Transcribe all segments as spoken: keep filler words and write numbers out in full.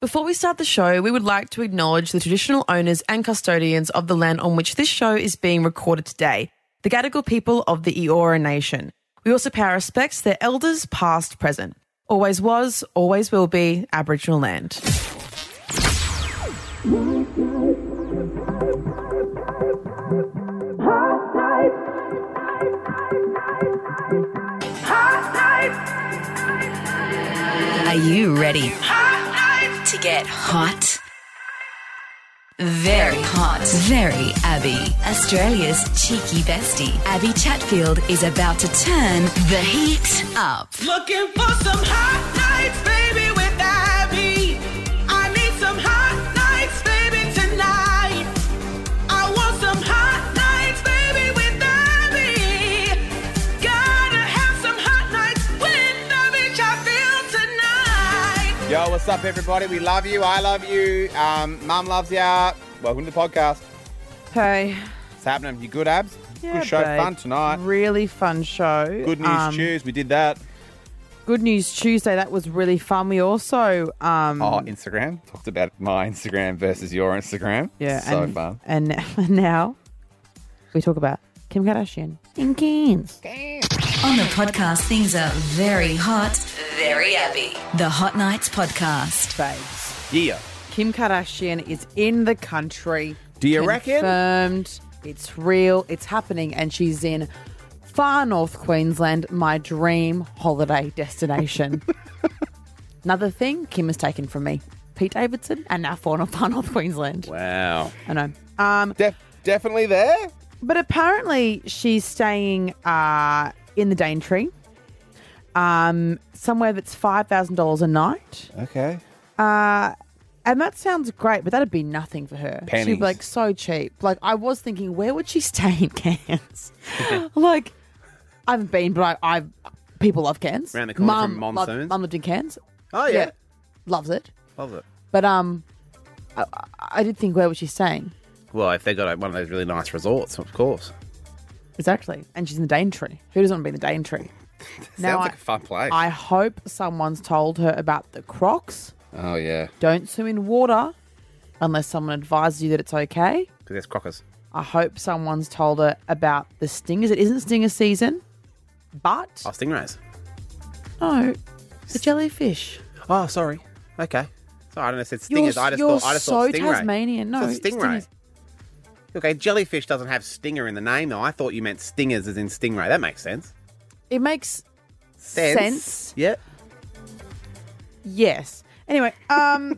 Before we start the show, we would like to acknowledge the traditional owners and custodians of the land on which this show is being recorded today, the Gadigal people of the Eora Nation. We also pay our respects to their elders, past, present. Always was, always will be Aboriginal land. Are you ready to get hot? Very hot. Very Abby. Australia's cheeky bestie, Abby Chatfield, is about to turn the heat up. Looking for some hot nights, baby, with Abby. I need some hot nights, baby, tonight. I want some hot nights, baby, with Abby. Gotta have some hot nights with Abby Chatfield tonight. Yo, what's up, everybody? We love you. I love you. Um, Mum loves ya. Welcome to the podcast. Hey. What's happening? You good, Abs? Yeah, good show. babe. Fun tonight. Really fun show. Good News Um, Tuesday. We did that. Good News Tuesday. That was really fun. We also... Um, Oh, Instagram. Talked about my Instagram versus your Instagram. yeah, So and, fun. And, and now we talk about Kim Kardashian in Cairns. On the podcast, things are very hot, very Abby. The Hot Nights Podcast. Babes. Yeah. Kim Kardashian is in the country. Do you reckon? Confirmed. It's real. It's happening. And she's in far north Queensland, my dream holiday destination. Another thing Kim has taken from me. Pete Davidson and now far north, far north Queensland. Wow. I know. Um, Def- definitely there? but apparently she's staying uh, in the Daintree, um, somewhere that's five thousand dollars a night. Okay. Uh, and that sounds great, but that'd be nothing for her. She'd Pennies. be like so cheap. Like I was thinking, where would she stay in Cairns? Like I haven't been, but I, I've people love Cairns. Around the corner Mum from lo- Monsoons. Mum lived in Cairns. Oh, yeah. loves it. Love it. But um, I, I did think, where was she staying? Well, if they got like, one of those really nice resorts, of course. Exactly, and she's in the Daintree. Who doesn't want to be in the Daintree? Sounds like a fun place. I hope someone's told her about the Crocs. Oh, yeah. Don't swim in water unless someone advises you that it's okay. Because there's crockers. I hope someone's told her about the stingers. It isn't stinger season, but Oh, stingrays. no, the jellyfish. Oh, sorry. Okay. Sorry, I don't know. It said You're, stingers. I just you're thought I just so thought stingray. Tasmanian. No, It's a stingray. stingers. Okay, jellyfish doesn't have stinger in the name, though. I thought you meant stingers as in stingray. That makes sense. It makes Sense. sense. Yep. Yes. Anyway, um,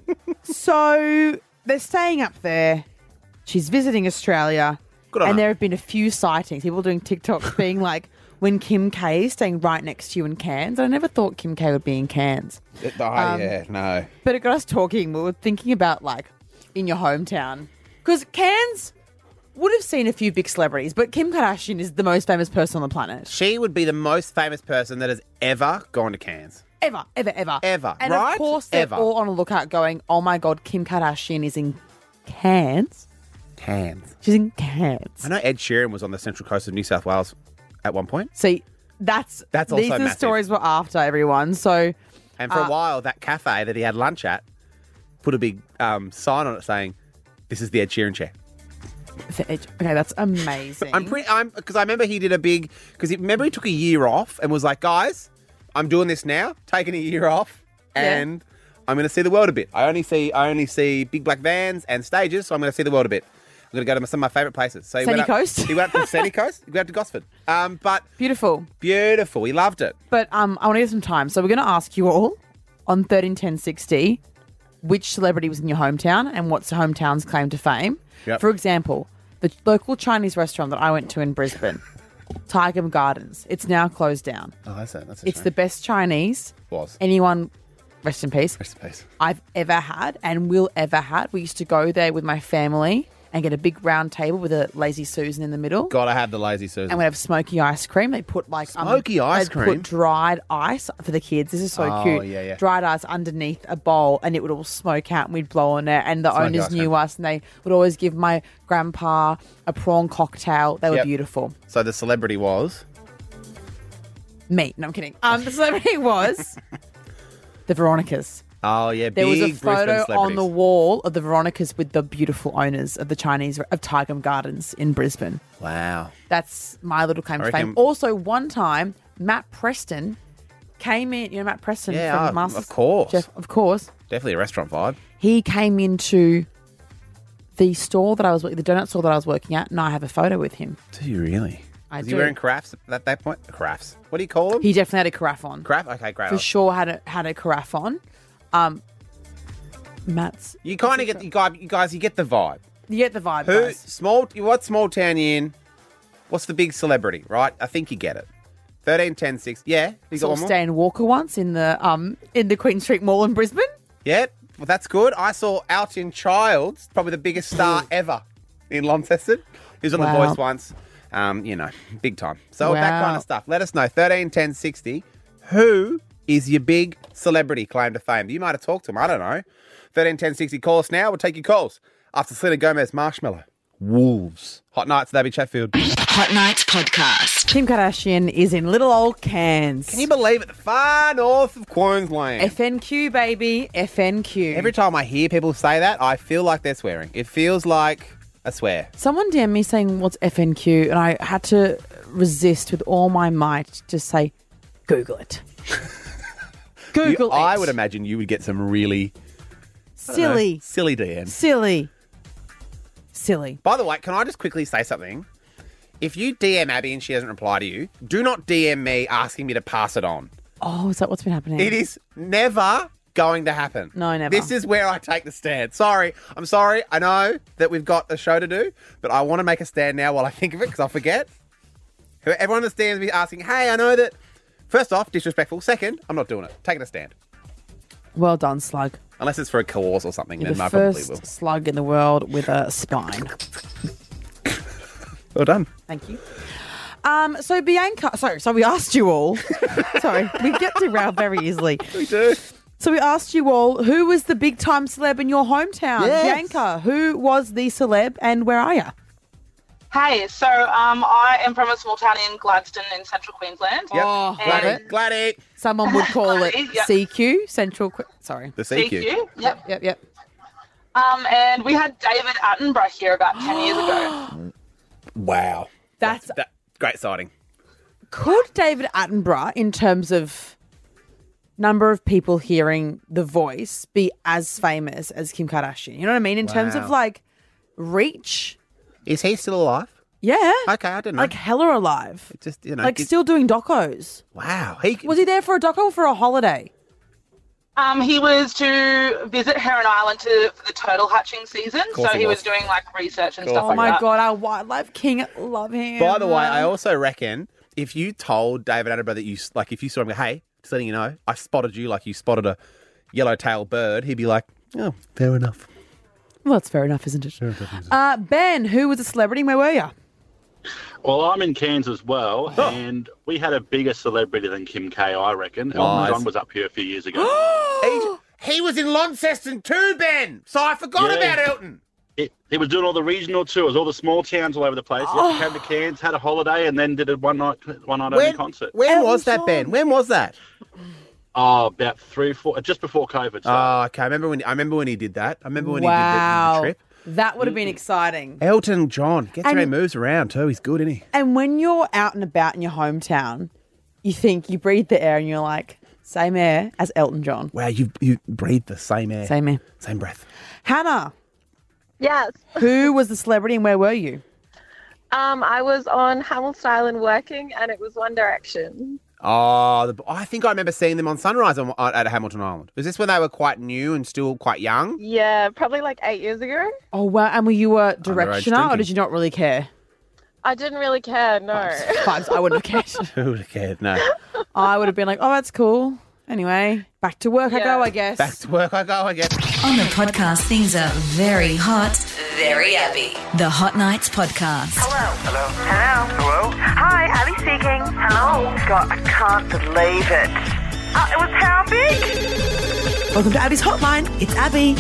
so they're staying up there. She's visiting Australia. Good on and her. there have been a few sightings. People doing TikToks being like, when Kim K is staying right next to you in Cairns. I never thought Kim K would be in Cairns. Oh, Um, yeah, no. But it got us talking. We were thinking about, like, in your hometown. Because Cairns would have seen a few big celebrities, but Kim Kardashian is the most famous person on the planet. She would be the most famous person that has ever gone to Cairns. Ever, ever, ever. Ever, And right? of course, they're Ever. all on a lookout going, oh my God, Kim Kardashian is in Cairns. Cairns. She's in Cairns. I know Ed Sheeran was on the central coast of New South Wales at one point. See, that's, That's these also are the massive. stories we're after, everyone. So, And for Uh, a while, that cafe that he had lunch at put a big um, sign on it saying, "This is the Ed Sheeran chair." okay, that's amazing. I'm pretty. I'm because I remember he did a big because he remember he took a year off and was like, "Guys, I'm doing this now, taking a year off, Yeah. and I'm going to see the world a bit. I only see I only see big black vans and stages, so I'm going to see the world a bit. I'm going to go to some of my favourite places." So he Sunny went up, Coast? He went up to Sunny Coast. He went up to Gosford. Um, but Beautiful. beautiful. He loved it. But um, I want to give some time. So we're going to ask you all on thirteen ten sixty which celebrity was in your hometown and what's the hometown's claim to fame. Yep. For example, the local Chinese restaurant that I went to in Brisbane, Tiger Gardens, it's now closed down. Oh, that's it. That's It's the best Chinese was. anyone, rest in peace, Rest in peace. I've ever had and will ever had. We used to go there with my family and get a big round table with a Lazy Susan in the middle. Gotta have the lazy Susan. And we have smoky ice cream. They put like Smoky um, ice they'd cream? Put dried ice for the kids. This is so Oh, cute. yeah, yeah. Dried ice underneath a bowl, and it would all smoke out, and we'd blow on it. And the Smoky owners ice knew cream. us, and they would always give my grandpa a prawn cocktail. They were Yep. beautiful. So the celebrity was Me, no, I'm kidding. Um, the celebrity was the Veronicas. Oh, yeah, There was a big Brisbane photo on celebrities. the wall of the Veronicas with the beautiful owners of the Chinese of Tiger Gardens in Brisbane. Wow. That's my little claim I to fame. reckon- Also, one time, Matt Preston came in. You know Matt Preston Yeah, from oh, Masters? of course. Jeff, of course. Definitely a restaurant vibe. He came into the store that I was, the donut store that I was working at, and I have a photo with him. Do you really? I Was do. he wearing carafes at that point? Carafes. What do you call them? He definitely had a carafe on. Carafe? Okay, great. For sure had a had a carafe on. Um, Matt's. You kind of get, you guys, you guys, you get the vibe. You get the vibe, Who, guys. small, what small town you in? What's the big celebrity, right? I think you get it. thirteen, ten, six. Yeah? You got Saw one more? Stan Walker once in the um in the Queen Street Mall in Brisbane. Yeah, well, that's good. I saw Alton Childs, probably the biggest star ever in Launceston. He was on Wow. The Voice once. Um, you know, big time. So that Wow. kind of stuff. Let us know. thirteen, ten, sixty. Who is your big celebrity claim to fame? You might have talked to him. I don't know. thirteen, ten, sixty. Call us now. We'll take your calls. After Selena Gomez, Marshmallow. Wolves. Hot Nights with Abby Chatfield. Hot Nights Podcast. Kim Kardashian is in little old Cairns. Can you believe it? The far north of Queensland. F N Q, baby. F N Q. Every time I hear people say that, I feel like they're swearing. It feels like a swear. Someone D M'd me saying, what's F N Q? And I had to resist with all my might to say, Google it. Google You- it. I would imagine you would get some really Silly. silly D Ms. Silly. Silly. By the way, can I just quickly say something? If you D M Abby and she doesn't reply to you, do not D M me asking me to pass it on. Oh, is that what's been happening? It is never going to happen. No, never. This is where I take the stand. Sorry. I'm sorry. I know that we've got a show to do, but I want to make a stand now while I think of it because I'll forget. Everyone understands me asking, hey, I know that. First off, disrespectful. Second, I'm not doing it. Taking a stand. Well done, Slug. Unless it's for a cause or something, You're then the I probably first will. slug in the world with a spine. Well done. Thank you. Um, so Bianca, sorry, so we asked you all. sorry, we get derailed very easily. We do. So we asked you all, who was the big time celeb in your hometown? Yes. Bianca, who was the celeb and where are you? Hey, so um, I am from a small town in Gladstone in central Queensland. Yep. Oh, And- love it. Gladdy. Someone would call it Yep. C Q, Central. Qu- sorry. The C Q. C Q. Yep. Yep, yep. Um, and we had David Attenborough here about ten years ago. Wow. That's That, great sighting. could David Attenborough, in terms of number of people hearing the voice, be as famous as Kim Kardashian? You know what I mean? In terms Wow. of like reach. Is he still alive? Yeah. Okay, I didn't know. Like hella alive. Just, you know. Like get- still doing docos. Wow. He, Was he there for a doco or for a holiday? Um, he was to visit Heron Island to, for the turtle hatching season. course So he he was. was doing like research and Course stuff Oh like my that. God, our wildlife king. Love him. By the way, I also reckon if you told David Attenborough that you, like, if you saw him go, hey, just letting you know, I spotted you like you spotted a yellow-tailed bird, he'd be like, oh, fair enough. Well, that's fair enough, isn't it? Uh, Ben, who was a celebrity? Where were you? Well, I'm in Cairns as well, Oh. and we had a bigger celebrity than Kim K, I reckon. Nice. Elton John was up here a few years ago. he, he was in Launceston too, Ben, so I forgot Yeah. about Elton. It, he was doing all the regional tours, all the small towns all over the place. Oh. He came to Cairns, had a holiday, and then did a one night, one night only When, concert. when Elton was that, John. Ben? When was that? Oh, about three, four, just before COVID. So. Oh, okay. I remember when I remember when he did that. I remember when Wow. he did the, the trip. That would have been exciting. Elton John gets And- around, moves around too. He's good, isn't he? And when you're out and about in your hometown, you think you breathe the air and you're like, same air as Elton John. Wow, you you breathe the same air, Same air. same breath. Hannah, Yes. who was the celebrity and where were you? Um, I was on Hamilton Island working, and it was One Direction. Oh, the, I think I remember seeing them on Sunrise on, at Hamilton Island. Was this when they were quite new and still quite young? Yeah, probably like eight years ago. Oh, wow. And were you a directioner or drinking. did you not really care? I didn't really care, no. Vibes, I wouldn't have cared. Who would have cared? No. I would have been like, oh, that's cool. Anyway, back to work I Yeah. go, I guess. Back to work I go, I guess. On the podcast, things are very hot, very Abby. The Hot Nights Podcast. Hello. Hello. Hi, Abby speaking. Hello. God, I can't believe it. Uh, it was how big? Welcome to Abby's Hotline. It's Abby.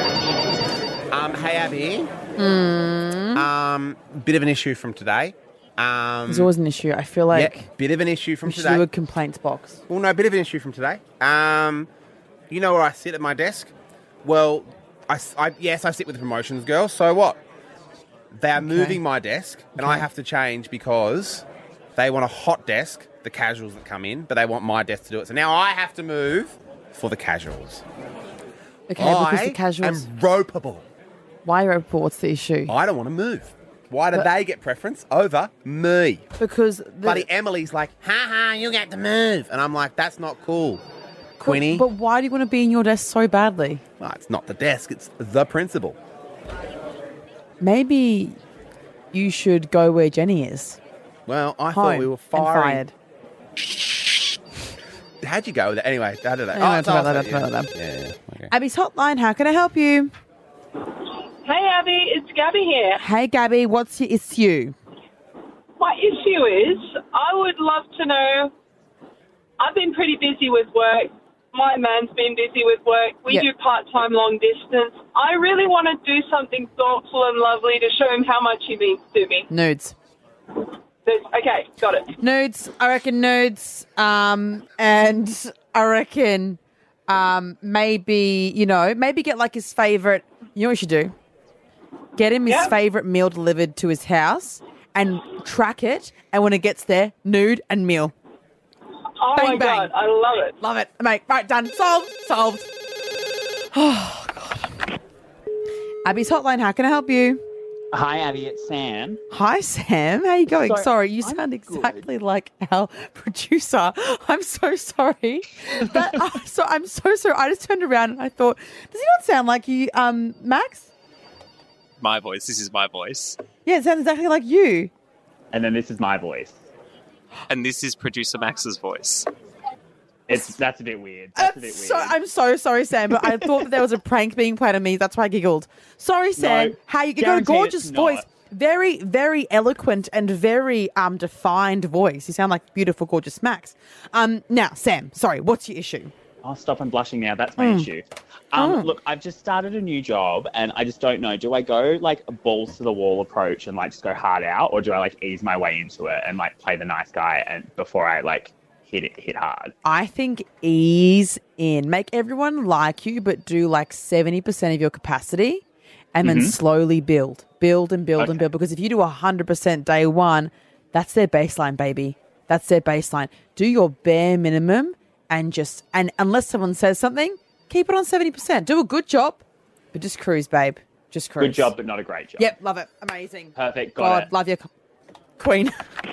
Um, hey, Abby. Mm. Um, bit of an issue from today. Um, There's always an issue. I feel like yeah, bit of an issue from we should today. do a complaints box. Well, no, a bit of an issue from today. Um, you know where I sit at my desk? Well, I, I yes, I sit with the promotions girl. So what? They are moving my desk, and I have to change because they want a hot desk, the casuals that come in, but they want my desk to do it. So now I have to move for the casuals. Okay, because I the casuals. am ropeable. Why ropeable? What's the issue? I don't want to move. Why do But- they get preference over me? Because the, Bloody Emily's like, ha ha, you get to move. And I'm like, that's not cool, Quinny. But why do you want to be in your desk so badly? Well, it's not the desk, it's the principal. Maybe you should go where Jenny is. Well, I Home thought we were and firing. fired. How'd you go with it? Anyway, I don't know. Anyway, it's talk about after- that, talk about that. yeah, yeah, yeah, okay. Abby's hotline. How can I help you? Hey Abby, it's Gabby here. Hey, Gabby. What's your issue? My issue is I would love to know, I've been pretty busy with work. My man's been busy with work. We Yep. do part-time long distance. I really want to do something thoughtful and lovely to show him how much he means to me. Nudes. There's, okay, got it. Nudes. I reckon nudes. Um, and I reckon um, maybe, you know, maybe get like his favourite, you know what you should do? Get him his Yeah. favourite meal delivered to his house and track it. And when it gets there, nude and meal. Oh Bang, my bang. God, I love it. Love it. Mate, right, done. Solved. Solved. Oh, God. Abby's hotline. How can I help you? Hi, Abby. It's Sam. Hi, Sam. How you going? Sorry, sorry, you I'm sound good. exactly like our producer. I'm so sorry. But uh, so I'm so sorry. I just turned around and I thought, does he not sound like you, um, Max? My voice. This is my voice. Yeah, it sounds exactly like you. And then this is my voice. And this is producer Max's voice. It's That's a bit weird. That's a bit So weird. I'm so sorry, Sam, but I thought that there was a prank being played on me. That's why I giggled. Sorry, Sam. No, How you got a guarantee gorgeous it's voice. not. Very, very eloquent and very um defined voice. You sound like beautiful, gorgeous Max. Um, now, Sam, sorry, what's your issue? I'll stop. I'm blushing now. That's my Mm. issue. Um, Oh. Look, I've just started a new job, and I just don't know. Do I go like a balls to the wall approach and like just go hard out, or do I like ease my way into it and like play the nice guy and before I like hit it hit hard? I think ease in. Make everyone like you, but do like seventy percent of your capacity and then Mhm. slowly build. Build and build and Okay. build. Because if you do one hundred percent day one, that's their baseline, baby. That's their baseline. Do your bare minimum and just, and unless someone says something, keep it on seventy percent. Do a good job, but just cruise, babe. Just cruise. Good job, but not a great job. Yep, love it. Amazing. Perfect. Got God, it. love you, Queen.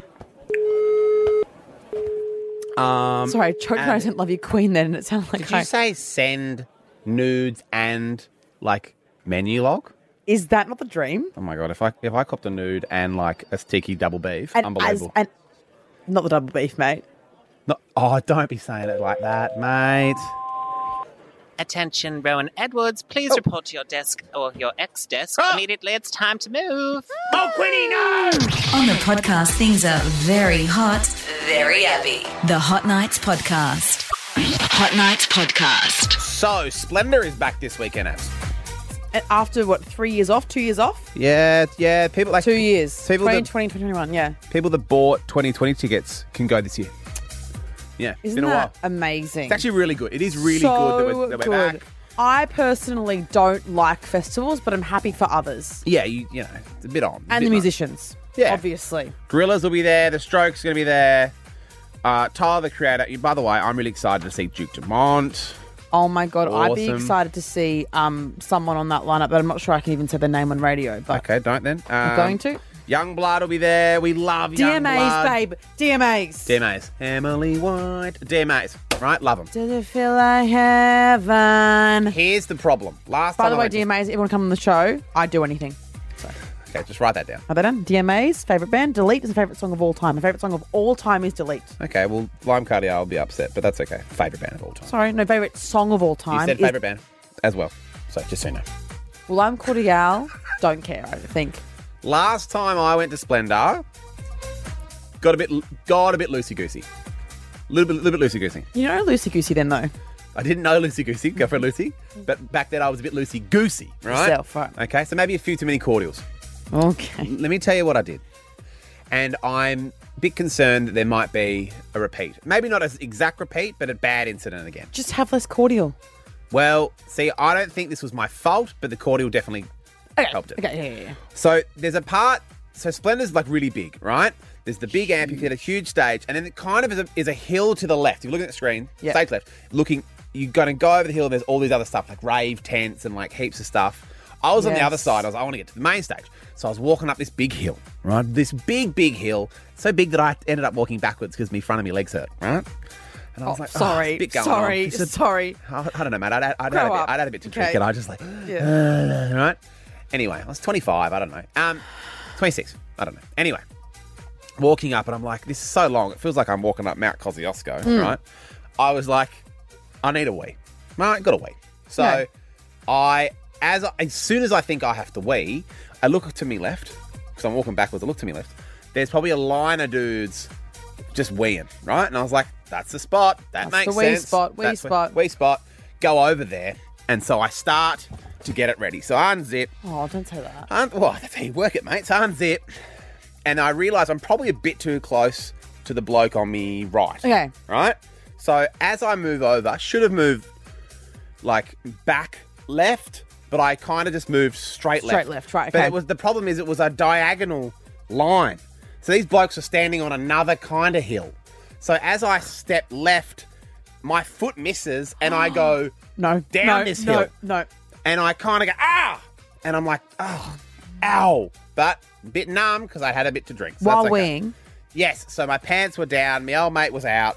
Um, Sorry, I choked when I said love you, Queen then, and it sounded like Did I... you say send nudes and like menu log? Is that not the dream? Oh my god! If I if I copped a nude and like a sticky double beef, And unbelievable. As, and not the double beef, mate. No, oh, don't be saying it like that, mate. Attention, Rowan Edwards. Please report to your desk or your ex-desk immediately. It's time to move. Oh, Quinny, no! On the podcast, things are very hot, very Abby. The Hot Nights Podcast. Hot Nights Podcast. So, Splendor is back this weekend, Abs. And after, what, three years off? Two years off? Yeah, yeah. People like Two years. People twenty that, twenty, twenty twenty-one, yeah. people that bought twenty twenty tickets can go this year. Yeah, it's Isn't been a that while. amazing? It's actually really good. It is really so good that we're, that we're good. back. I personally don't like festivals, but I'm happy for others. Yeah, you, you know, it's a bit on. And bit the on. musicians. Yeah. Obviously. Gorillas will be there. The Strokes are going to be there. Uh, Tyler, the creator. By the way, I'm really excited to see Duke Dumont. Oh my God, I'd be Awesome. excited to see um, someone on that lineup, but I'm not sure I can even say their name on radio. But Okay, don't then. Um, I'm going to. Youngblood will be there. We love D M As, Youngblood. babe. D M As. D M As. Emily White. D M As. Right? Love them. Does it feel like heaven? Here's the problem. Last By time the I way, went to- D M As, everyone come on the show, I'd do anything. Okay, just write that down. Are they done? D M As, favourite band. Delete is a favourite song of all time. My favourite song of all time is Delete. Okay, well, Lime Cardiac will be upset, but that's okay. Favourite band of all time. Sorry, no, favourite song of all time. You said is- favourite band as well. So just so you know. Well, I'm Cordial. Don't care, I don't think. Last time I went to Splendor, got a bit got a bit loosey goosey, little bit little bit loosey goosey. You know Loosey Goosey then, though. I didn't know loosey goosey, girlfriend Lucy, but back then I was a bit loosey goosey, right? Yourself, right. Okay, so maybe a few too many cordials. Okay. Let me tell you what I did. and I'm a bit concerned that there might be a repeat. Maybe not an exact repeat, but a bad incident again. Just have less cordial. Well, see, I don't think this was my fault, but the cordial definitely Okay. helped it. Okay, yeah, yeah, yeah. So there's a part, so Splendor's like really big, right? There's the big amp, you get a huge stage, and then it kind of is a, is a hill to the left. If you're looking at the screen, Yeah. stage left, looking, you're going to go over the hill, there's all these other stuff, like rave tents and like heaps of stuff. I was on the Yes. other side, I was, I want to get to the main stage. So I was walking up this big hill, right? This big, big hill, so big that I ended up walking backwards because me front of my legs hurt, right? And I was Oh, like, oh, sorry, it's a bit going sorry, on. He said- sorry. I, I don't know, mate. I'd, I'd, I'd, Grow had, a bit, up. I'd had a bit to Okay. drink, and I just like, Yeah. uh, right? Anyway, I was twenty-five. I don't know. Um, twenty-six. I don't know. Anyway, walking up, and I'm like, this is so long. It feels like I'm walking up Mount Kosciuszko, Mm. right? I was like, I need a wee. Right, got a wee. So No. I, as I, as soon as I think I have to wee, I look to me left because I'm walking backwards. I look to me left. There's probably a line of dudes just weeing, right? And I was like, that's the spot. That That's makes the wee sense. spot, wee That's where- spot. Wee spot. Go over there. And so I start to get it ready. So I unzip. Oh, don't say that. Un- well, that's how you work it, mate. So I unzip. And I realise I'm probably a bit too close to the bloke on me right. Okay. Right? So as I move over, I should have moved like back left, but I kind of just moved straight left. Straight left, right, But okay. it was the problem is it was a diagonal line. So these blokes are standing on another kind of hill. So as I step left, my foot misses and I go No. down no, this no, hill. No. And I kind of go, ah! And I'm like, oh, ow. But a bit numb because I had a bit to drink. So While that's okay. weeing. Yes, so my pants were down, my old mate was out.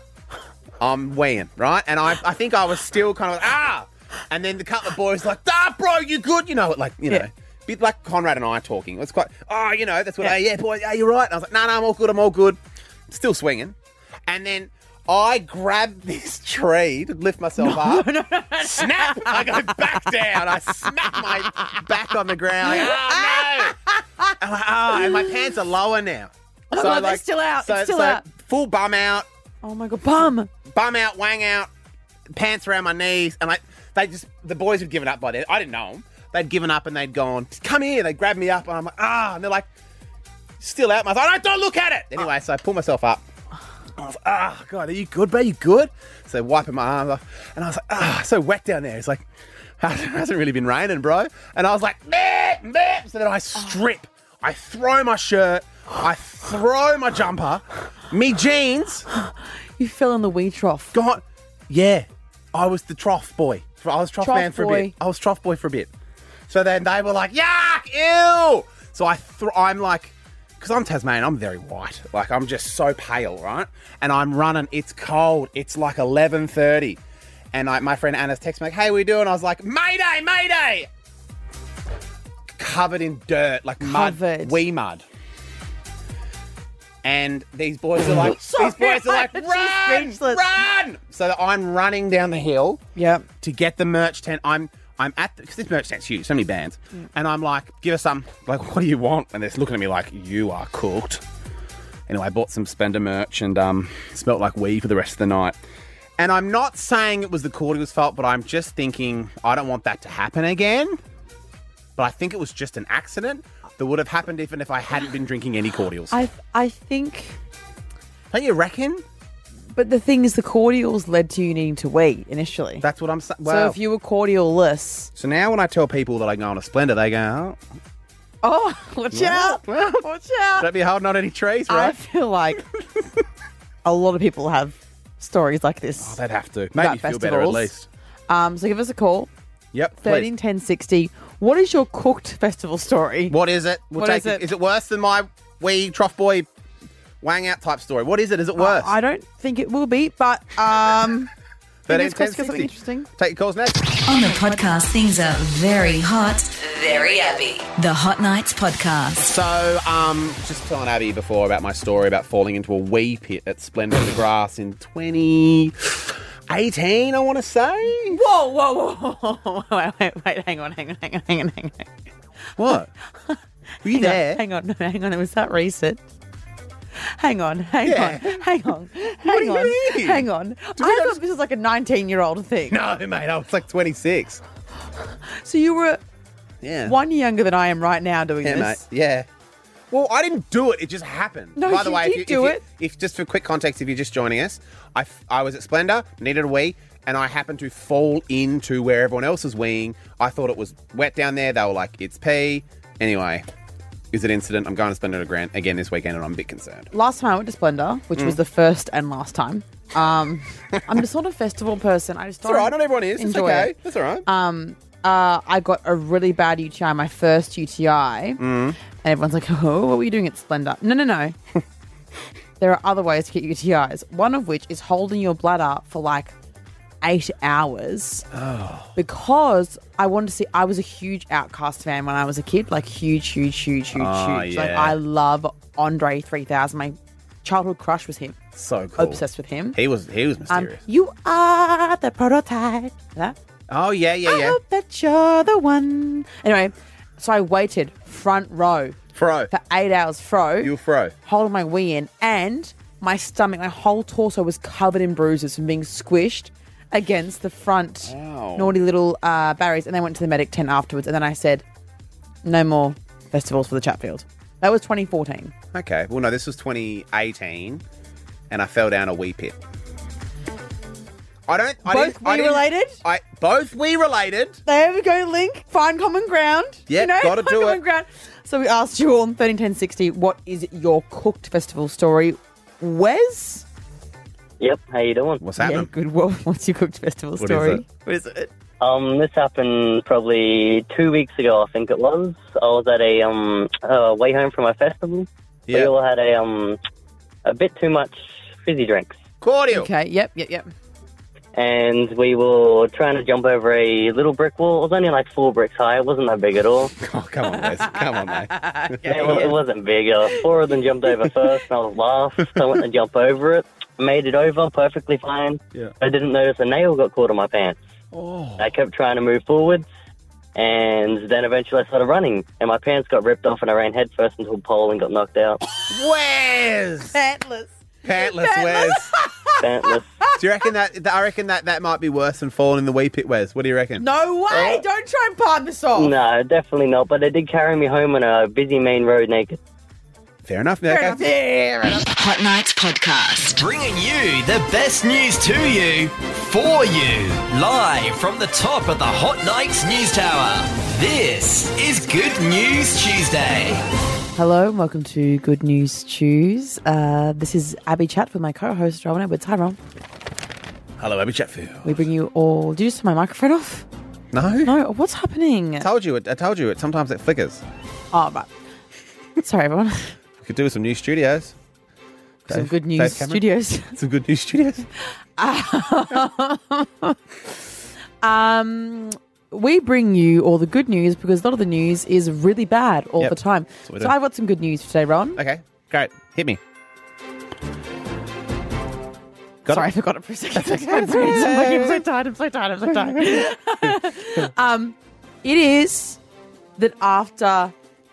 I'm weeing, right? And I, I think I was still kind of like, ah! And then the couple of boys like, ah, bro, you good? You know, like, you know, Yeah. bit like Conrad and I talking. It was quite, oh, you know, that's what, Yeah. I, yeah, boy, yeah, you're right. And I was like, no, no, I'm all good, I'm all good. Still swinging. And then I grabbed this tree to lift myself up. Snap! I go back down. I smack my back on the ground. Like, oh, no! I'm like, oh, and my pants are lower now. Oh my God, they're still out. So, It's still so out. full bum out, Oh my God, bum. bum out, wang out, pants around my knees, and like they just the boys had given up by then. I didn't know them. They'd given up and they'd gone, come here. They grabbed me up and I'm like, ah, and they're like, still out. I was like, no, don't look at it. Anyway, so I pull myself up. I was like, ah, God, are you good, bro? You good? So wiping my arms off, and I was like, ah, so wet down there. It's like, it hasn't really been raining, bro. And I was like, meh, meh. So then I strip. I throw my shirt. I throw my jumper. Me jeans. You fell in the wee trough. God, yeah. I was the trough boy. I was trough, Trough man for boy. a bit. I was trough boy for a bit. So then they were like, yuck, ew. So I th- I'm like, because I'm Tasmanian, I'm very white. Like, I'm just so pale, right? And I'm running. It's cold. It's like eleven thirty. And I, my friend Anna's texting me, like, hey, what are you doing? I was like, Mayday, Mayday. Covered in dirt, like mud, Covered. wee mud. And these boys are like, Sorry, these boys are like, I'm run, speechless. run. So I'm running down the hill Yep. to get the merch tent. I'm I'm at because this merch tent's huge, so many bands, and I'm like, give us some. Like, what do you want? And they're looking at me like, you are cooked. Anyway, I bought some Splendor merch and um, smelt like wee for the rest of the night. And I'm not saying it was the cordial's fault, but I'm just thinking I don't want that to happen again. But I think it was just an accident that would have happened even if I hadn't been drinking any cordials. I I think, Don't you reckon? but the thing is, the cordials led to you needing to wee initially. That's what I'm saying. so Well, if you were cordial-less, so now when I tell people that I go on a Splendor, they go, oh, oh, watch out, well, watch out. don't be holding on any trees, I right? feel like a lot of people have stories like this. Oh, they'd have to. Make About me feel better at festivals. least. Um, so give us a call, Yep, thirteen please. ten sixty. What is your cooked festival story? What is it? We'll What take is it? Is it worse than my wee trough boy wang out type story? What is it? Is it worse? I don't think it will be, but um, thirteen fingers ten crossed for something sixty. interesting. Take your calls next. On the podcast, things are very hot, very Abby. The Hot Nights Podcast. So, um, just telling Abby before about my story about falling into a wee pit at Splendor in the Grass in twenty eighteen, I want to say. Whoa, whoa, whoa, whoa, wait, wait, wait, hang on, hang on, hang on, hang on, hang on. What? Were you Hang there? on, hang on, no, hang on, was that recent? Hang on, hang Yeah. on, hang on, do hang you on, mean? hang on. we I not thought this was like a nineteen-year-old thing. No, mate, I was like twenty-six. So you were Yeah. one year younger than I am right now doing Yeah, mate. this. Yeah. Well, I didn't do it. It just happened. No, By the you way, did if you, do if it. You, if just for quick context, if you're just joining us, I, f- I was at Splendor, needed a wee, and I happened to fall into where everyone else was weeing. I thought it was wet down there. They were like, it's pee. Anyway, is it incident? I'm going to Splendor again again this weekend, and I'm a bit concerned. Last time I went to Splendor, which Mm. was the first and last time. Um, I'm just not a festival person. I just It's don't. all right. Not everyone is. It's enjoy okay. it. That's all right. Um, uh, I got a really bad U T I, my first U T I, Mm. and everyone's like, "Oh, what were you doing at Splendor?" No, no, no. There are other ways to get U T Is. One of which is holding your bladder for like eight hours. Oh. Because I wanted to see. I was a huge Outcast fan when I was a kid, like huge, huge, huge, huge, Oh, huge. Like yeah. I love Andre three thousand. My childhood crush was him. So cool. Obsessed with him. He was he was Um, mysterious. you are the prototype. That. oh, yeah, yeah, I yeah. hope that you're the one. Anyway, so I waited front row Fro. for eight hours, fro, You were fro. holding my wee in, and my stomach, my whole torso was covered in bruises from being squished against the front Wow. naughty little uh, barriers. And they went to the medic tent afterwards, and then I said, no more festivals for the Chatfield. That was twenty fourteen. Okay. Well, no, this was twenty eighteen, and I fell down a wee pit. I don't. I Both didn't, I wee didn't- related? I both we related. There we go, Link. Find common ground. Yep, you know, gotta find do common it. ground. So we asked you on thirteen ten sixty, what is your cooked festival story? Wes? Yep, how you doing? What's Yeah, good. Well, what's your cooked festival What is story? it? What is it? Um, this happened probably two weeks ago, I think it was. I was at a um uh, way home from a festival. We Yeah. all had a um a bit too much fizzy drinks, Cordial. Okay, yep, yep, yep. and we were trying to jump over a little brick wall. It was only like four bricks high. It wasn't that big at all. Oh, come on, Wes. Come on, mate. it, wa- it wasn't big. Uh, four of them jumped over first, and I was last. So I went to jump over it. Made it over perfectly fine. Yeah. I didn't notice a nail got caught in my pants. Oh. I kept trying to move forwards, and then eventually I started running, and my pants got ripped off, and I ran headfirst into a pole and got knocked out. Wes. Pantless. Pantless Wes. Pantless. Do you reckon that, that? I reckon that that might be worse than falling in the wee pit, Wes. What do you reckon? No way! Don't try and palm this off. No, definitely not. But they did carry me home on a busy main road naked. Fair enough. Fair enough. Fair enough. Hot Nights Podcast. Bringing you the best news to you, for you, live from the top of the Hot Nights News Tower. This is Good News Tuesday. Hello, and welcome to Good News Tues. Uh, this is Abby Chat with my co-host, Rowan Edwards. Hi, Ron. Hello, Abby Chatfield. We bring you all... Did you just turn my microphone off? No. No, what's happening? I told you. It, I told you. It sometimes it flickers. Oh, right. Sorry, everyone. We could do with some new studios. Some Dave- good news Dave Cameron? studios. Some good news studios. um, we bring you all the good news because a lot of the news is really bad all Yep. the time. That's what we So do. I've got some good news for today, Ron. Okay, great. Hit me. Got Sorry, it? I forgot it for a second. My brain's- I'm like, I'm so tired, I'm so tired, I'm so tired. um, it is that after...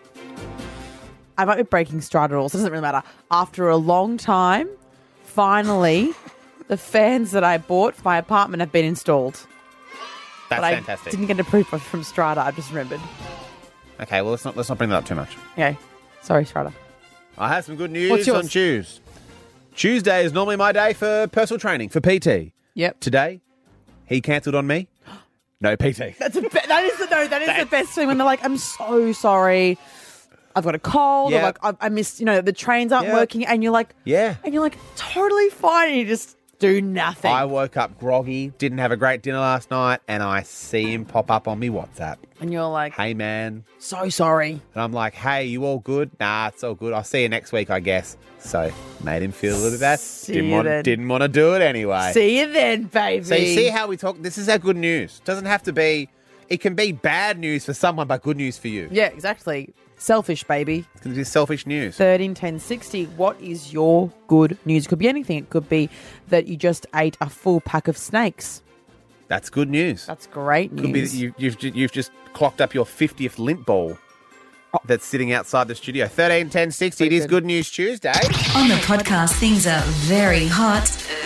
I might be breaking Strata rules. It doesn't really matter. After a long time, finally, the fans that I bought for my apartment have been installed. That's but I fantastic. didn't get approved from Strata. I've just remembered. Okay, well let's not let's not bring that up too much. Okay. Sorry, Strata. I have some good news What's yours? on Tuesday. Tuesday is normally my day for personal training for P T. Yep. Today, he cancelled on me. No P T. That's a be- that is the no. That is the best thing when they're like, "I'm so sorry, I've got a cold," Yeah. or like, "I, I missed," you know, the trains aren't Yeah. working, and you're like, Yeah. and you're like, totally fine, and you just do nothing. I woke up groggy, didn't have a great dinner last night, and I see him pop up on me WhatsApp. And you're like, Hey man. so sorry. And I'm like, hey, you all good? Nah, it's all good. I'll see you next week, I guess. So made him feel a little bit bad. See Didn't you want then. didn't want to do it anyway. See you then, baby. So you see how we talk? This is our good news. Doesn't have to be. It can be bad news for someone, but good news for you. Yeah, exactly. Selfish, baby. It's going to be selfish news. thirteen ten sixty. What is your good news? It could be anything. It could be that you just ate a full pack of snakes. That's good news. That's great news. Could be that you, you've ju- you've just clocked up your fiftieth lint ball that's sitting outside the studio. thirteen ten sixty. It is Good News Tuesday. On the podcast, things are very hot,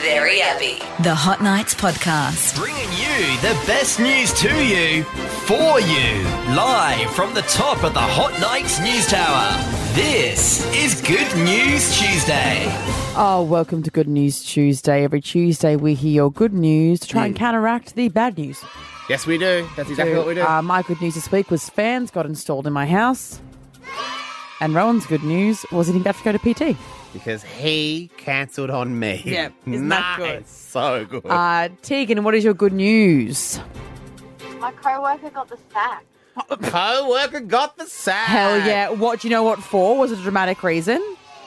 Very Abby. The Hot Nights Podcast. Bringing you the best news to you, for you, live from the top of the Hot Nights News Tower. This is Good News Tuesday. Oh, welcome to Good News Tuesday. Every Tuesday we hear your good news to try and counteract the bad news. Yes, we do. That's exactly So, what we do. Uh, my good news this week was fans got installed in my house. And Rowan's good news was he didn't have to go to P T. Because he cancelled on me. Yeah, isn't that nice. good? So good. Uh, Tegan, what is your good news? My co-worker got the sack. Co-worker got the sack. Hell yeah. What, do you know what for? Was it a dramatic reason?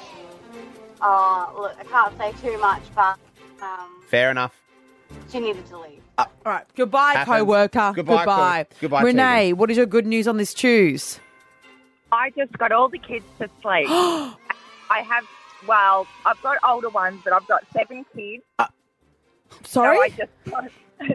Oh, look, I can't say too much, but um, Fair enough. she needed to leave. All right. Goodbye, Happens. co-worker. Goodbye, Goodbye. co- goodbye, Renee, what is your good news on this Tues? I just got all the kids to sleep. I have, well, I've got older ones, but I've got seven kids. Sorry? So I just got...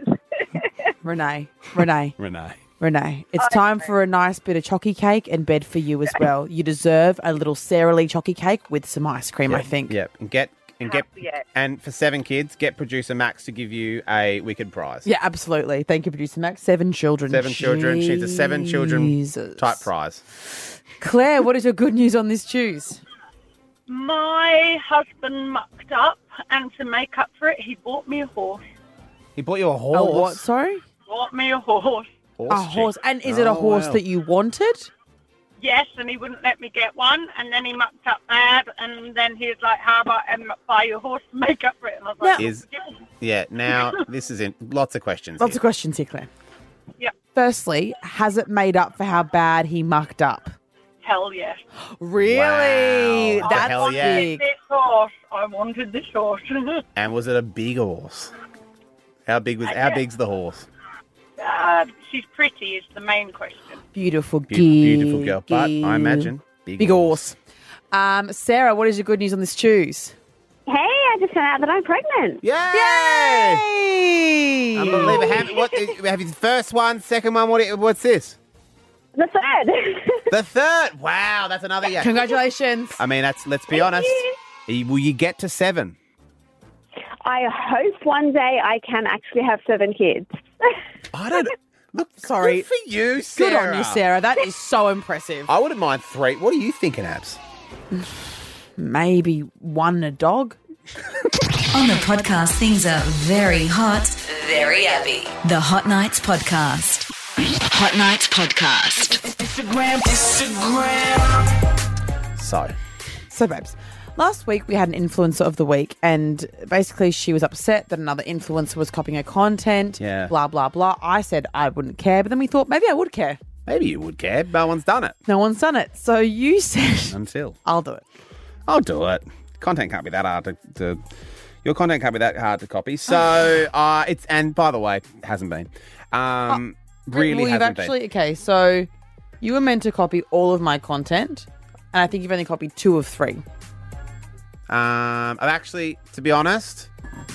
Renee. Renee. Renee. Renee. It's Oh, time for a nice bit of chocky cake and bed for you as well. You deserve a little Sara Lee chocky cake with some ice cream, I think. Yep. And get and get Yeah. and for seven kids, get producer Max to give you a wicked prize. Yeah, absolutely. Thank you, producer Max. Seven children. Seven children. She's a seven children Jesus. type prize. Claire, what is your good news on this Tues? My husband mucked up, and to make up for it, he bought me a horse. He bought you a horse. Oh, what? Sorry? Bought me a horse. a horse. And is it a Oh, horse wow. that you wanted? Yes, and he wouldn't let me get one, and then he mucked up mad, and then he was like, how about I buy you a horse to make up for it? And I was like, Is yeah. Now this is in lots of questions. Lots here. of questions here, Claire. yeah, Firstly, has it made up for how bad he mucked up? hell yes. Really? Wow. That's Hell yeah. big. This horse, I wanted this horse. And was it a big horse? How big was? How big's the horse? uh, she's pretty is the main question. Beautiful, Be- beautiful girl, but I imagine big, Big horse. Um, Sarah, what is your good news on this Tues? Hey, I just found out that I'm pregnant. Yay! Yay! Unbelievable. Have, what, have you the first one, second one? What? What's this? The third. The third. Wow, that's another yeah. Congratulations. I mean, that's. Let's be honest. Will you get to seven? I hope one day I can actually have seven kids. I don't. Look, Sorry. Good for you, Good Sarah. on you, Sarah. That is so impressive. I wouldn't mind three. What are you thinking, Abs? Maybe one a dog. On the podcast, things are very hot, very Abby. The Hot Nights Podcast. Hot Nights Podcast. Instagram, Instagram. So, So, babes, last week we had an influencer of the week, and basically she was upset that another influencer was copying her content. Yeah. Blah, blah, blah. I said I wouldn't care, but then we thought maybe I would care. maybe you would care. No one's done it No one's done it. So you said, until. I'll do it. I'll do it. Content can't be that hard to. to your content can't be that hard to copy. So, uh, it's and by the way, it hasn't been. Um, really well, you've hasn't actually, been. okay, so you were meant to copy all of my content, and I think you've only copied two of three. Um, I've actually, to be honest,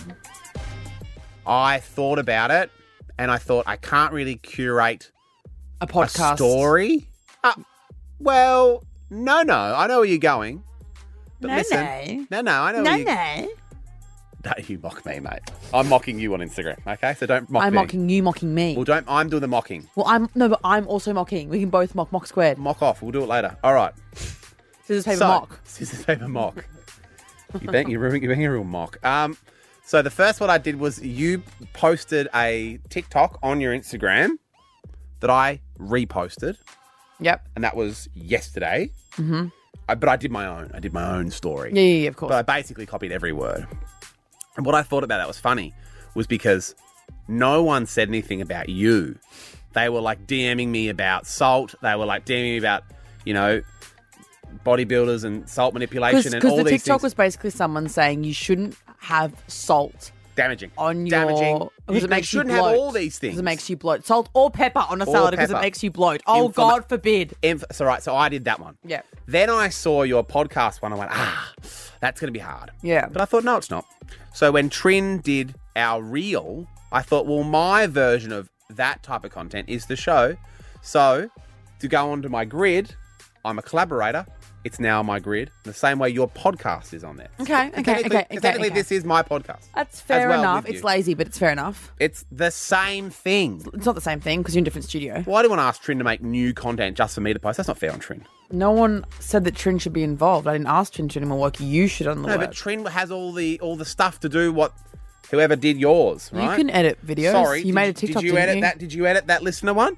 I thought about it, and I thought I can't really curate A podcast. a story. Uh, well, no, no, I know where you're going. But No, listen, no. no, no, I know. No, where you, no. No, you mock me, mate. I'm mocking you on Instagram. Okay, so don't mock I'm me. mocking you, mocking me. Well, don't. I'm doing the mocking. Well, I'm no, but I'm also mocking. We can both mock, mock squared. Mock off. We'll do it later. All right. Scissors, paper, So- mock. Scissors, paper, mock. You bet you're being, you're being a real mock. Um, so the first one I did was you posted a TikTok on your Instagram that I reposted. Yep. And that was yesterday. Mm-hmm. I, but I did my own. I did my own story. Yeah, yeah, yeah, of course. But I basically copied every word. And what I thought about that was funny was because no one said anything about you. They were like DMing me about salt. They were like DMing me about, you know, bodybuilders and salt manipulation and Because all the these TikTok things. was basically someone saying you shouldn't have salt Damaging. on your... Damaging. Because You- it makes you shouldn't you have bloat. all these things. Because it makes you bloat. Salt or pepper on a Or salad because it pepper. makes you bloat. Oh, Informa- God forbid. Inf- so, right, so I did that one. Yeah. Then I saw your podcast one. I went, ah, that's going to be hard. Yeah. But I thought, no, it's not. So when Trin did our reel, I thought, well, my version of that type of content is the show. So to go onto my grid, I'm a collaborator. it's now on my grid. The same way your podcast is on there. Okay, okay, Technically- okay, okay, Technically, okay. this is my podcast. That's as fair well enough. with It's you. lazy, but it's fair enough. It's the same thing. It's not the same thing because you're in a different studio. Why do you want to ask Trin to make new content just for me to post? That's not fair on Trin. No one said that Trin should be involved. I didn't ask Trin to do any more work. You should on the No, work. but Trin has all the all the stuff to do what whoever did yours, You right? can edit videos. Sorry, You did made a TikTok, Did you didn't edit you? that? Did you edit that listener one?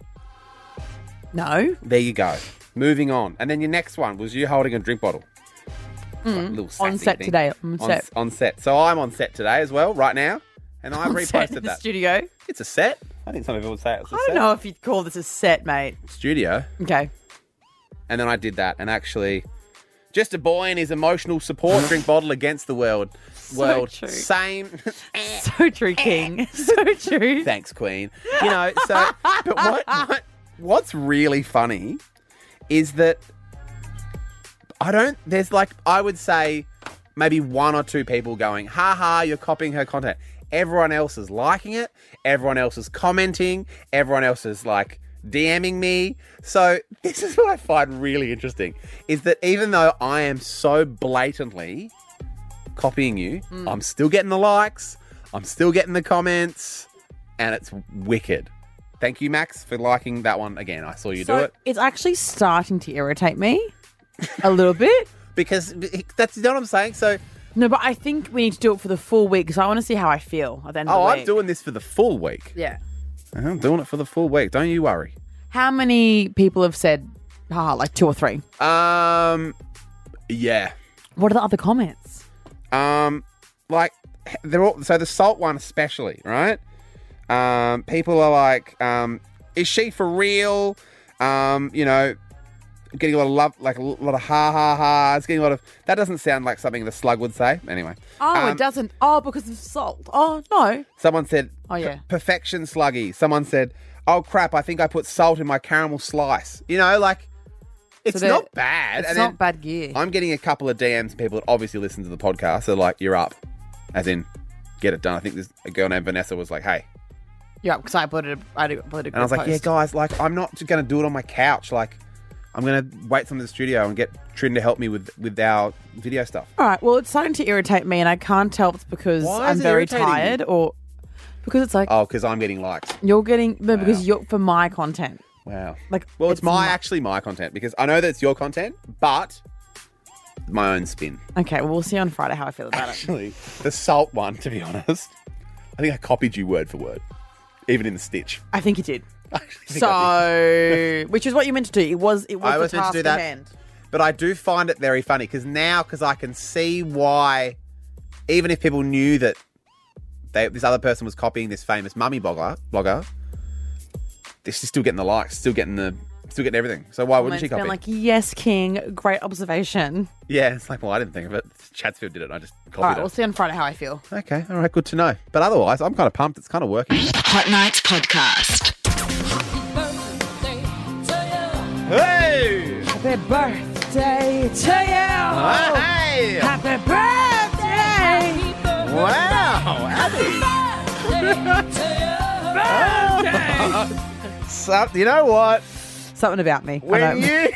No. There you go. Moving on. And then your next one was you holding a drink bottle. Mm. Little On sassy set thing. today. On set. On set. So I'm on set today as well, right now. And I On reposted set in the that. studio. It's a set. I think some people would say it's a I set. don't know if you'd call this a set, mate. Studio. Okay. And then I did that and actually just a boy and his emotional support drink bottle against the world. World. true. Same. So true, King. So true. Thanks, Queen. You know, so but what, what what's really funny is that I don't there's like I would say maybe one or two people going, ha ha, you're copying her content. Everyone else is liking it, everyone else is commenting, everyone else is like DMing me. So this is what I find really interesting is that even though I am so blatantly copying you, Mm. I'm still getting the likes, I'm still getting the comments, and it's wicked. Thank you, Max, for liking that one again. I saw you So do it. it's actually starting to irritate me a little bit. Because that's you know what I'm saying? So No, but I think we need to do it for the full week because I want to see how I feel at the end Oh, of the I'm week. doing this for the full week. Yeah. I'm doing it for the full week. Don't you worry. How many people have said, haha, like two or three? Um, yeah. What are the other comments? Um, like they're all so the salt one especially, right? Um, people are like, um, is she for real? Um, you know, getting a lot of love, like a lot of ha ha ha. It's getting a lot of that doesn't sound like something the slug would say. Anyway, Oh, Um, it doesn't. Oh, because of salt. Oh, no. someone said, Oh, yeah. perfection sluggy. Someone said, oh crap, I think I put salt in my caramel slice. You know, like it's they're- not bad. It's And not then bad gear. I'm getting a couple of D Ms from people that obviously listen to the podcast. They're like, you're up, as in, get it done. I think this a girl named Vanessa was like, hey. Yeah, because I put it. I did put it. And I was like, yeah, guys, like, I'm not just going to do it on my couch. Like, I'm going to wait from the studio and get Trin to help me with, with our video stuff. All right. Well, it's starting to irritate me, and I can't tell if it's because Why I'm is it very irritating you? tired or because it's like Oh, because I'm getting likes. you're getting no, because Wow. you're for my content. Wow. Like, Well, it's, it's my my- actually my content because I know that it's your content, but my own spin. Okay, well, we'll see on Friday how I feel about it. Actually, the salt one, to be honest, I think I copied you word for word, even in the stitch. I think you did. think So, which is what you meant to do. It was. It was I the was meant task to do at that. hand. But I do find it very funny because now, because I can see why, even if people knew that they, this other person was copying this famous mummy blogger, blogger, they're still getting the likes, still getting the, still getting everything. So why wouldn't she Someone's copy? been like, yes, King, great observation. Yeah, it's like, well, I didn't think of it. Chatsfield did it. And I just copied All right, it. we'll see on Friday how I feel. Okay, all right, good to know. But otherwise, I'm kind of pumped. It's kind of working. Hot Nights Podcast. Hey! Happy birthday to you! Hey! Happy birthday! Wow, Abby! So, you know what? Something about me. I When know. you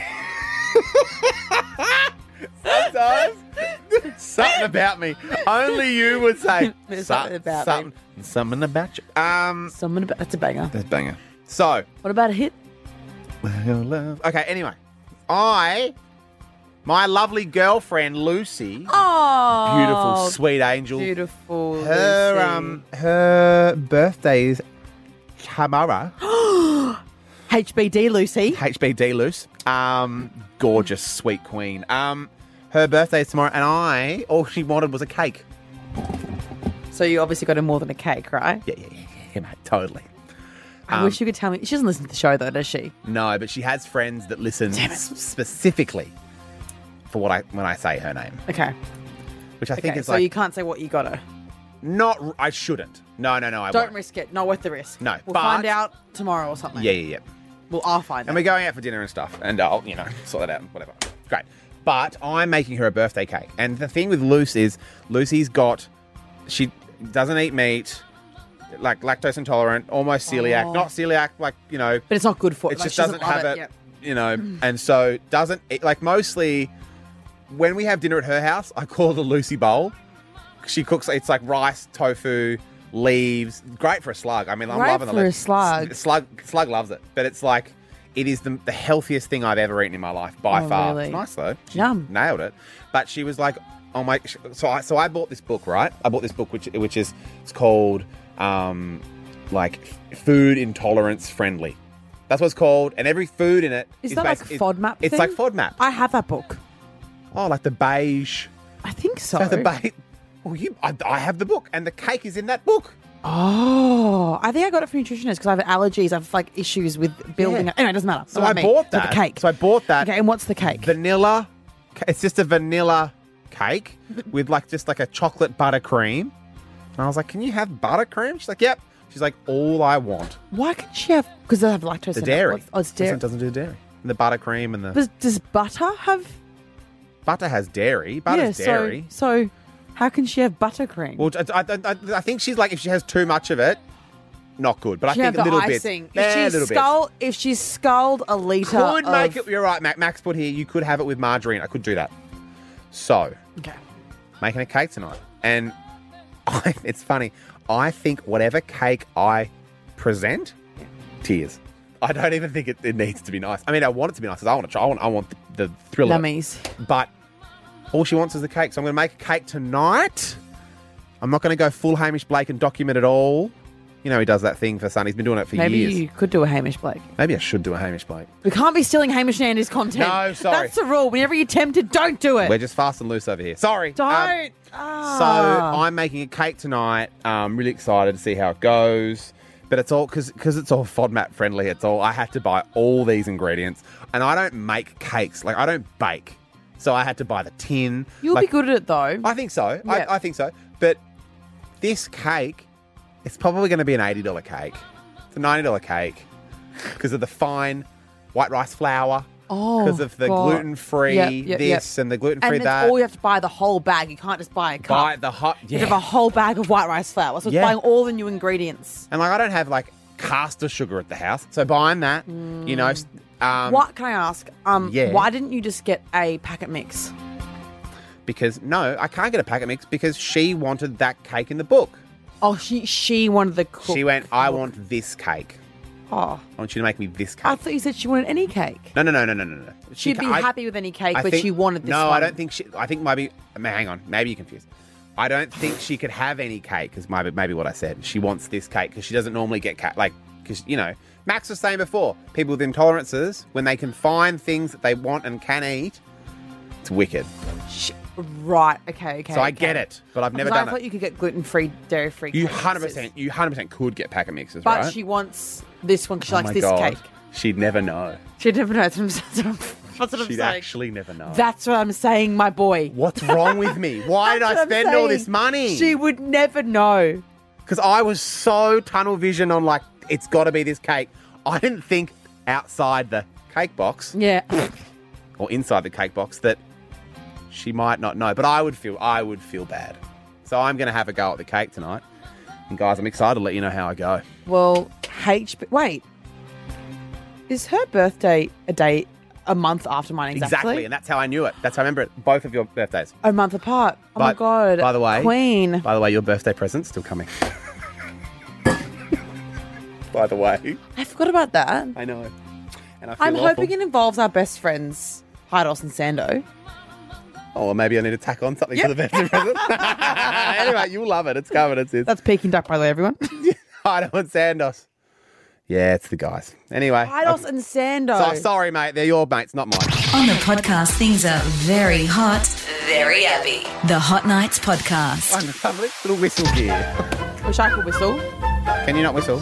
sometimes something about me, only you would say There's "So- something about something, something about you. Um, Something about that's a banger. that's banger. So, What about a hit? okay. Anyway, I, my lovely girlfriend Lucy, Oh, beautiful, sweet angel. beautiful. Her Lucy. um, her birthday is tomorrow. H B D Lucy. H B D Luce. Um, gorgeous, sweet queen. Um, her birthday is tomorrow, and I all she wanted was a cake. So you obviously got her more than a cake, right? Yeah, yeah, yeah, yeah, mate, totally. I Um, wish you could tell me. She doesn't listen to the show though, does she? No, but she has friends that listen s- specifically for what I when I say her name, Okay. which I Okay. think is so like you can't say what you got her. not. I shouldn't. No, no, no. I Don't won't. risk it. Not worth the risk. No, We'll but- find out tomorrow or something. Yeah, yeah, yeah. Well, I'll find And out. we're going out for dinner and stuff, and I'll, you know, sort that out and whatever. Great. But I'm making her a birthday cake. And the thing with Luce is, Lucy's got, she doesn't eat meat, like lactose intolerant, almost celiac. Oh. Not celiac, like, you know. But it's not good for It like, just she doesn't love have it, Yep. you know. And so doesn't, eat, like mostly when we have dinner at her house, I call it a Lucy bowl. She cooks, it's like rice, tofu, leaves. Great for a slug. I mean, I'm Great loving the for a leaves. slug. Slug, slug loves it. But it's like, it is the, the healthiest thing I've ever eaten in my life by Oh, far. really? It's nice though. She Yum. nailed it. But she was like, oh my, so I, so I bought this book, right? I bought this book, which, which is, it's called, um, like, Food Intolerance Friendly. That's what it's called. And every food in it Is is that like basi- FODMAP It's thing? like FODMAP. I have that book. Oh, like the beige. I think so. So the beige. Well, you, I, I have the book, and the cake is in that book. Oh, I think I got it from nutritionist because I have allergies. I have like issues with building. Yeah. Anyway, it doesn't matter. So Not I me. bought So that. the cake. So I bought that. Okay, and what's the cake? Vanilla. It's just a vanilla cake with like just like a chocolate buttercream. And I was like, "Can you have buttercream?" She's like, "Yep." She's like, "All I want." Why can she have? Because they have lactose. The in it. dairy. What's- Oh, it's This dairy. one doesn't do dairy. And the buttercream and the Does, does butter have? butter has dairy. Butter's yeah. dairy. So, so how can she have buttercream? Well, I, I, I, I think she's like, if she has too much of it, not good. But She I have think a the little bit. icing. Yeah, If a she's little bit. scull, if she's sculled a liter, Could make of- it. You're right, Mac. Max put here. You could have it with margarine. I could do that. So, okay, making a cake tonight, and I, it's funny. I think whatever cake I present, tears. I don't even think it, it needs to be nice. I mean, I want it to be nice because I want to try. I want, I want the, the thrill of it. Yummies. But all she wants is the cake. So I'm going to make a cake tonight. I'm not going to go full Hamish Blake and document it all. You know, he does that thing for Son. He's been doing it for Maybe years. you could do a Hamish Blake. Maybe I should do a Hamish Blake. We can't be stealing Hamish and Andy's content. No, sorry. That's the rule. Whenever you're tempted, don't do it. We're just fast and loose over here. Sorry. Don't. Um, Ah. So I'm making a cake tonight. I'm really excited to see how it goes. But it's all because because it's all FODMAP friendly. It's all I had to buy all these ingredients, and I don't make cakes. Like I don't bake, so I had to buy the tin. You'll Like, be good at it though. I think so. Yeah. I, I think so. But this cake, it's probably going to be an eighty dollar cake. It's a ninety dollar cake because of the fine white rice flour. Oh, Because of the God. gluten free Yep, yep, this yep. and the gluten free and that. all you have to buy the whole bag. You can't just buy a cup. Buy the hot. You Yeah. have a whole bag of white rice flour. So it's Yeah. buying all the new ingredients. And like I don't have like caster sugar at the house, so buying that, you know. s- Um, what can I ask? Um, yeah. Why didn't you just get a packet mix? Because no, I can't get a packet mix because she wanted that cake in the book. Oh, she she wanted the cook. She went, I want this cake. Oh, I want you to make me this cake. I thought you said she wanted any cake. No, no, no, no, no, no, no. She She'd ca- be I- happy with any cake, I but think- she wanted this No, one. I don't think she. I think maybe. I mean, hang on, maybe you're confused. I don't think she could have any cake. Is maybe maybe what I said. She wants this cake because she doesn't normally get cake. Like because you know, Max was saying before, people with intolerances when they can find things that they want and can eat, it's wicked. Sh- Right. Okay. Okay. so I okay. get it, but I've never Because done I thought it. you could get gluten free, dairy free. You hundred percent, you hundred percent could get packet mixes, But right? she wants this one because she Oh likes my this God. cake. She'd never know. She never knows. That's what I'm, that's what I'm She'd saying. actually never know. That's what I'm saying, my boy. What's wrong with me? Why did That's I what I'm spend all saying. this money? She would never know. Because I was so tunnel vision on like, it's got to be this cake. I didn't think outside the cake box Yeah. or inside the cake box that she might not know. But I would feel, I would feel bad. So I'm going to have a go at the cake tonight. And guys, I'm excited to let you know how I go. Well, H. Wait. Is her birthday a day, a month after mine exactly? Exactly. And that's how I knew it. That's how I remember it. Both of your birthdays. A month apart. Oh my But- God. By the way, Queen. By the way, your birthday present's still coming. By the way, I forgot about that. I know. And I feel I'm awful. hoping it involves our best friends, Hydos and Sando. Oh, well, maybe I need to tack on something for the birthday present. Anyway, you'll love it. It's coming. It's it. That's Peking Duck, by the way, everyone. Hydo and Sandos. Yeah, it's the guys. Anyway. Hydos and Sando. So, sorry, mate. They're your mates, not mine. On the podcast, things are very hot, very happy. The Hot Nights Podcast. One lovely little whistle here. Wish I could whistle. Can you not whistle?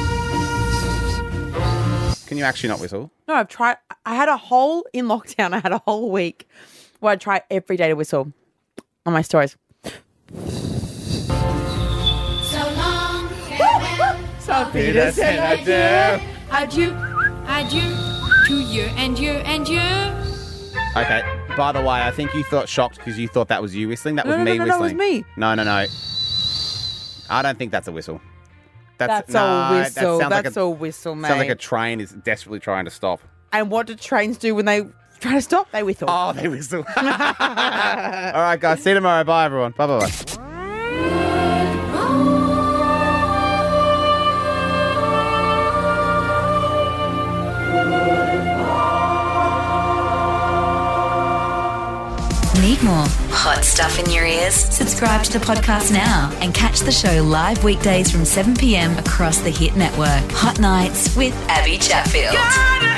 Can you actually not whistle? No, I've tried. I had a whole, in lockdown, I had a whole week where I try every day to whistle on my stories. So long, farewell. So Peter said adieu. Adieu. Adieu to you and you and you. Okay. By the way, I think you thought shocked because you thought that was you whistling. That No, was no, me no, no, that was whistling. me. No, no, no. I don't think that's a whistle. That's no, a that whistle. sounds like That's a, a whistle, mate. Sounds like a train is desperately trying to stop. And what do trains do when they Try to stop. They whistle. Oh, they whistle. All right, guys. See you tomorrow. Bye, everyone. Bye, bye, bye. Need more hot stuff in your ears? Subscribe to the podcast now and catch the show live weekdays from seven p.m. across the Hit Network. Hot Nights with Abby Chatfield.